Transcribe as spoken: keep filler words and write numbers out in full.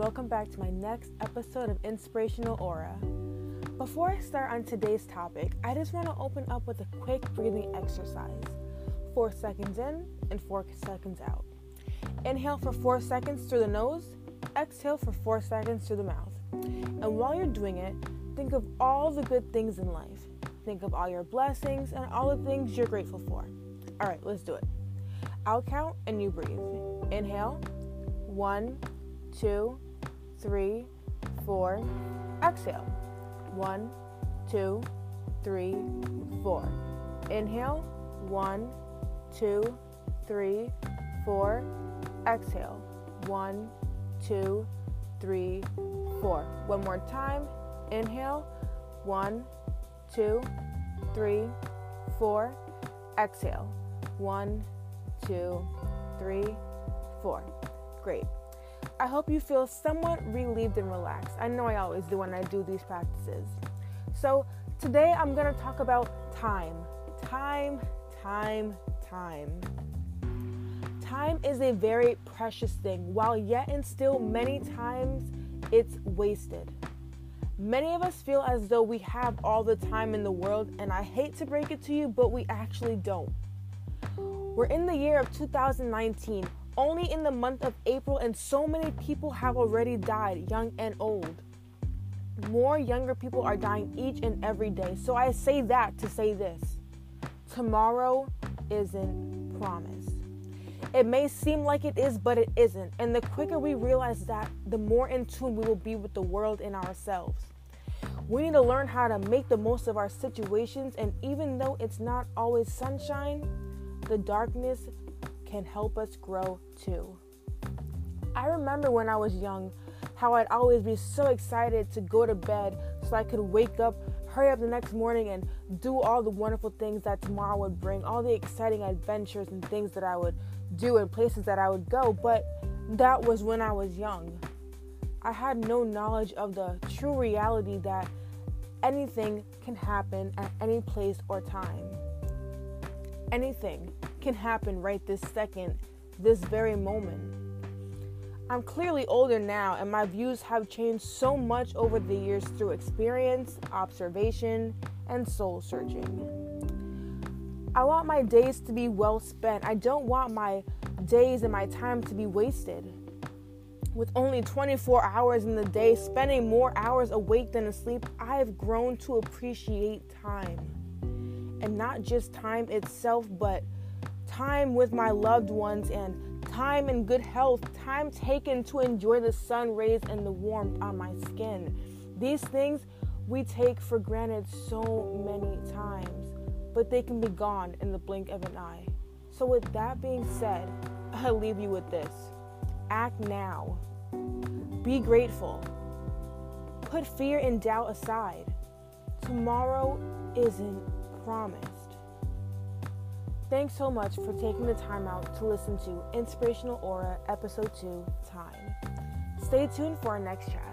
welcome back to my next episode of Inspirational Aura. Before I start on today's topic, I just want to open up with a quick breathing exercise. Four seconds in and four seconds out. Inhale for four seconds through the nose, exhale for four seconds through the mouth. And while you're doing it, think of all the good things in life. Think of all your blessings and all the things you're grateful for. All right, let's do it. I'll count and you breathe. Inhale. One, two, three, four. Exhale. One, two, three, four. Inhale. One, two, three, four. Exhale. One, two, three, four. One more time. Inhale. One, two, three, four. Exhale. One, two, three, four. Great. I hope you feel somewhat relieved and relaxed. I know I always do when I do these practices. So today I'm going to talk about time. Time, time, time. Time is a very precious thing, while yet and still many times it's wasted. Many of us feel as though we have all the time in the world, and I hate to break it to you, but we actually don't. We're in the year of two thousand nineteen, only in the month of April, and so many people have already died, young and old. More younger people are dying each and every day. So I say that to say this. Tomorrow isn't promised. It may seem like it is, but it isn't. And the quicker we realize that, the more in tune we will be with the world and ourselves. We need to learn how to make the most of our situations, and even though it's not always sunshine, the darkness can help us grow too. I remember when I was young, how I'd always be so excited to go to bed so I could wake up, hurry up the next morning and do all the wonderful things that tomorrow would bring, all the exciting adventures and things that I would do and places that I would go. But that was when I was young. I had no knowledge of the true reality that anything can happen at any place or time. Anything can happen right this second, this very moment. I'm clearly older now, and my views have changed so much over the years through experience, observation, and soul searching. I want my days to be well spent. I don't want my days and my time to be wasted. With only twenty-four hours in the day, spending more hours awake than asleep, I have grown to appreciate time. And not just time itself, but time with my loved ones and time in good health, time taken to enjoy the sun rays and the warmth on my skin. These things we take for granted so many times, but they can be gone in the blink of an eye. So with that being said, I leave you with this. Act now. Be grateful. Put fear and doubt aside. Tomorrow isn't promised. Thanks so much for taking the time out to listen to Inspirational Aura Episode two, Time. Stay tuned for our next chat.